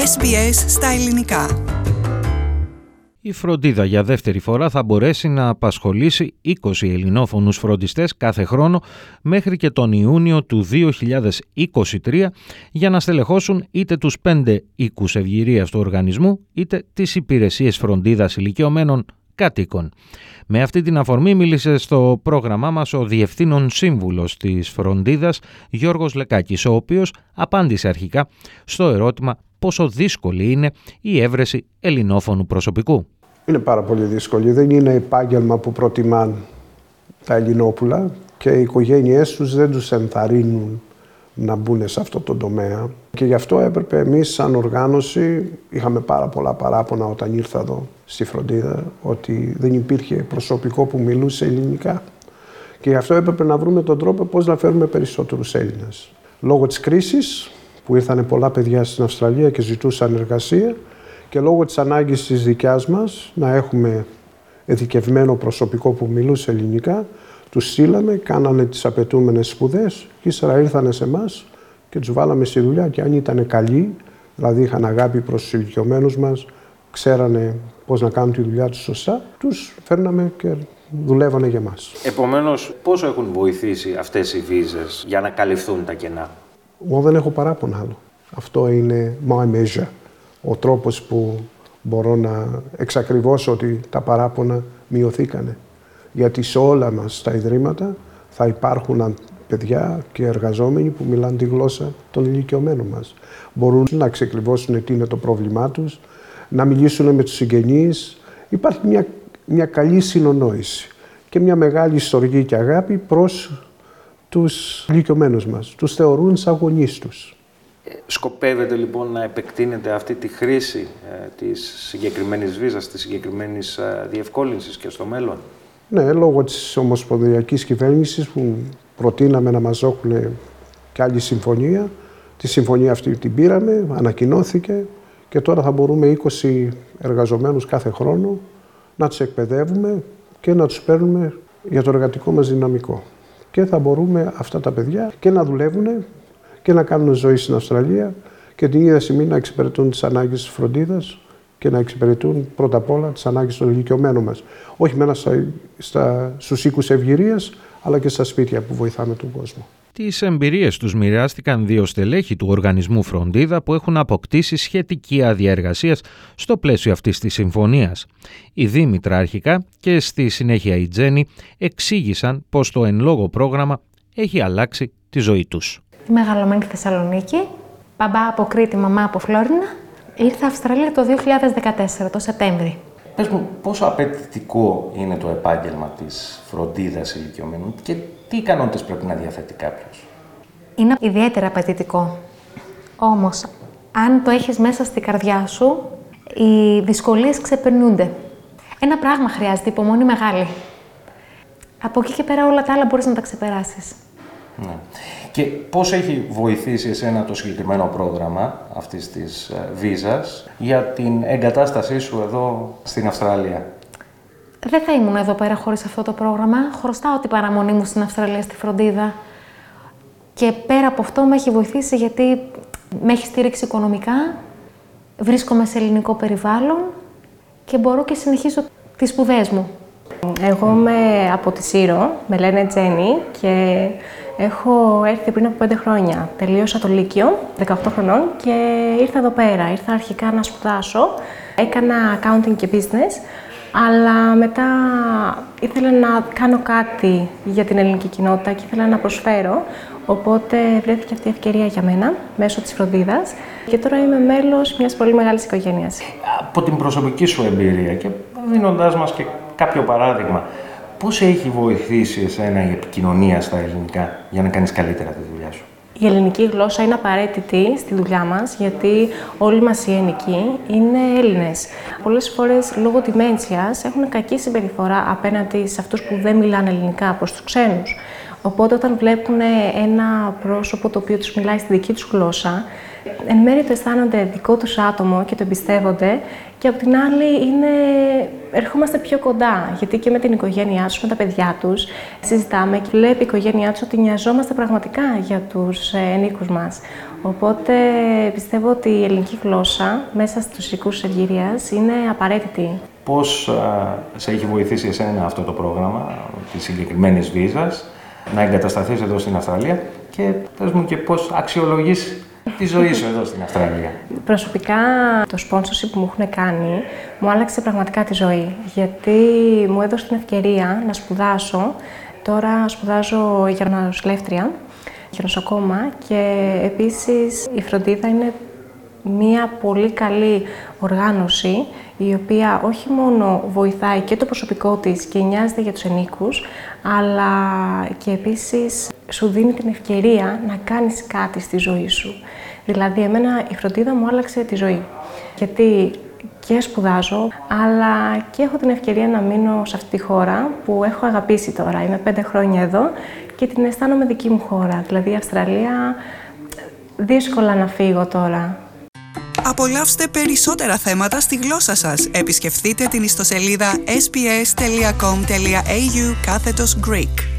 SBS στα ελληνικά. Η φροντίδα για δεύτερη φορά θα μπορέσει να απασχολήσει 20 ελληνόφωνους φροντιστές κάθε χρόνο μέχρι και τον Ιούνιο του 2023 για να στελεχώσουν είτε τους 5 οίκους ευγυρίας του οργανισμού είτε τις υπηρεσίες φροντίδας ηλικιωμένων κατοίκων. Με αυτή την αφορμή μίλησε στο πρόγραμμά μας ο Διευθύνων Σύμβουλος της Φροντίδας Γιώργος Λεκάκης, ο οποίος απάντησε αρχικά στο ερώτημα πόσο δύσκολη είναι η έβρεση ελληνόφωνου προσωπικού. Είναι πάρα πολύ δύσκολη. Δεν είναι επάγγελμα που προτιμάν τα Ελληνόπουλα και οι οικογένειές τους δεν τους ενθαρρύνουν να μπουν σε αυτό το τομέα. Και γι' αυτό έπρεπε εμείς σαν οργάνωση, είχαμε πάρα πολλά παράπονα όταν ήρθα εδώ στη φροντίδα, ότι δεν υπήρχε προσωπικό που μιλούσε ελληνικά. Και γι' αυτό έπρεπε να βρούμε τον τρόπο πώς να φέρουμε περισσότερους Έλληνες. Λόγω της κρίσης, που ήρθαν πολλά παιδιά στην Αυστραλία και ζητούσαν εργασία, και λόγω της ανάγκης της δικιάς μας να έχουμε ειδικευμένο προσωπικό που μιλούσε ελληνικά, τους στείλαμε, κάνανε τις απαιτούμενες σπουδές και ύστερα ήρθανε σε εμάς και τους βάλαμε στη δουλειά και αν ήταν καλοί, δηλαδή είχαν αγάπη προς τους ηλικιωμένους μας, ξέρανε πώς να κάνουν τη δουλειά τους σωστά, τους φέρναμε και δουλεύανε για μας. Επομένως, πόσο έχουν βοηθήσει αυτές οι βίζες για να καλυφθούν τα κενά? Εγώ δεν έχω παράπονο άλλο. Αυτό είναι my measure. Ο τρόπος που μπορώ να εξακριβώσω ότι τα παράπονα μειωθήκανε. Γιατί σε όλα μας τα ιδρύματα θα υπάρχουν παιδιά και εργαζόμενοι που μιλάνε τη γλώσσα των ηλικιωμένων μας. Μπορούν να ξεκριβώσουν τι είναι το πρόβλημά τους, να μιλήσουν με τους συγγενείς. Υπάρχει μια καλή συνονόηση και μια μεγάλη στοργή και αγάπη προς τους ηλικιωμένους μας. Τους θεωρούν σαν γονείς τους. Σκοπεύετε λοιπόν να επεκτείνετε αυτή τη χρήση της συγκεκριμένης βίζας, της συγκεκριμένης διευκόλυνσης και στο μέλλον? Ναι, λόγω της ομοσπονδιακής κυβέρνησης που προτείναμε να μας δώσουν και άλλη συμφωνία. Τη συμφωνία αυτή την πήραμε, ανακοινώθηκε και τώρα θα μπορούμε 20 εργαζομένους κάθε χρόνο να τους εκπαιδεύουμε και να τους παίρνουμε για το εργατικό μας δυναμικό. Και θα μπορούμε αυτά τα παιδιά και να δουλεύουν και να κάνουν ζωή στην Αυστραλία και την ίδια στιγμή να εξυπηρετούν τις ανάγκες της φροντίδας και να εξυπηρετούν πρώτα απ' όλα τις ανάγκες των ηλικιωμένων μας. Όχι μόνο στους οίκους ευγυρίας, αλλά και στα σπίτια που βοηθάμε τον κόσμο. Τις εμπειρίες τους μοιράστηκαν 2 στελέχη του οργανισμού Φροντίδα που έχουν αποκτήσει σχετική άδεια εργασίας στο πλαίσιο αυτής της συμφωνίας. Η Δήμητρα αρχικά και στη συνέχεια η Τζέννη εξήγησαν πως το εν λόγω πρόγραμμα έχει αλλάξει τη ζωή τους. Μεγαλωμένη στη Θεσσαλονίκη, μπαμπά από Κρήτη, μαμά από Φλόρινα. Ήρθα Αυστραλία το 2014, το Σεπτέμβρη. Πες μου, πόσο απαιτητικό είναι το επάγγελμα της φροντίδας ηλικιωμένων και τι ικανότητες πρέπει να διαθέτει κάποιος? Είναι ιδιαίτερα απαιτητικό. Όμως, αν το έχεις μέσα στη καρδιά σου, οι δυσκολίες ξεπερνούνται. Ένα πράγμα χρειάζεται, υπομονή μεγάλη. Από εκεί και πέρα όλα τα άλλα μπορείς να τα ξεπεράσεις. Ναι. Και πώς έχει βοηθήσει εσένα το συγκεκριμένο πρόγραμμα αυτής της βίζας για την εγκατάστασή σου εδώ στην Αυστραλία? Δεν θα ήμουν εδώ πέρα χωρίς αυτό το πρόγραμμα. Χρωστάω την παραμονή μου στην Αυστραλία στη φροντίδα. Και πέρα από αυτό με έχει βοηθήσει γιατί με έχει στήριξει οικονομικά, βρίσκομαι σε ελληνικό περιβάλλον και μπορώ και συνεχίζω τις σπουδές μου. Εγώ είμαι από τη Σύρο, με λένε Τζέννη και έχω έρθει πριν από 5 χρόνια. Τελείωσα το Λύκειο, 18 χρονών και ήρθα εδώ πέρα. Ήρθα αρχικά να σπουδάσω, έκανα accounting και business, αλλά μετά ήθελα να κάνω κάτι για την ελληνική κοινότητα και ήθελα να προσφέρω. Οπότε βρέθηκε αυτή η ευκαιρία για μένα, μέσω της φροντίδας και τώρα είμαι μέλος μιας πολύ μεγάλης οικογένειας. Από την προσωπική σου εμπειρία και δίνοντάς μας και κάποιο παράδειγμα, πώς έχει βοηθήσει εσένα η επικοινωνία στα ελληνικά για να κάνεις καλύτερα τη δουλειά σου? Η ελληνική γλώσσα είναι απαραίτητη στη δουλειά μας, γιατί όλοι μας οι ενικοί είναι Έλληνες. Πολλές φορές, λόγω ντιμένσιας, έχουν κακή συμπεριφορά απέναντι σε αυτούς που δεν μιλάνε ελληνικά προς τους ξένους. Οπότε, όταν βλέπουν ένα πρόσωπο το οποίο τους μιλάει στη δική τους γλώσσα, Εν μέρει το αισθάνονται δικό τους άτομο και το εμπιστεύονται, και απ' την άλλη ερχόμαστε πιο κοντά, γιατί και με την οικογένειά τους, με τα παιδιά τους, συζητάμε και βλέπει η οικογένειά τους ότι νοιαζόμαστε πραγματικά για τους ενίκους μας. Οπότε πιστεύω ότι η ελληνική γλώσσα μέσα στους οίκους ευγυρίας είναι απαραίτητη. Πώς σε έχει βοηθήσει εσένα αυτό το πρόγραμμα της συγκεκριμένης βίζας να εγκατασταθείς εδώ στην Αυστραλία, και πες μου και πώς αξιολογείς τη ζωή σου εδώ στην Αυστραλία? Προσωπικά το sponsorship που μου έχουν κάνει μου άλλαξε πραγματικά τη ζωή, γιατί μου έδωσε την ευκαιρία να σπουδάσω. Τώρα σπουδάζω για νοσηλεύτρια, για νοσοκόμα, και επίσης η φροντίδα είναι μία πολύ καλή οργάνωση, η οποία όχι μόνο βοηθάει και το προσωπικό της και νοιάζεται για τους ενίκους, αλλά και επίσης σου δίνει την ευκαιρία να κάνεις κάτι στη ζωή σου. Δηλαδή, εμένα η φροντίδα μου άλλαξε τη ζωή, γιατί και σπουδάζω, αλλά και έχω την ευκαιρία να μείνω σε αυτή τη χώρα που έχω αγαπήσει τώρα. Είμαι 5 χρόνια εδώ και την αισθάνομαι δική μου χώρα. Δηλαδή, η Αυστραλία, δύσκολα να φύγω τώρα. Απολαύστε περισσότερα θέματα στη γλώσσα σας. Επισκεφτείτε την ιστοσελίδα sbs.com.au/Greek.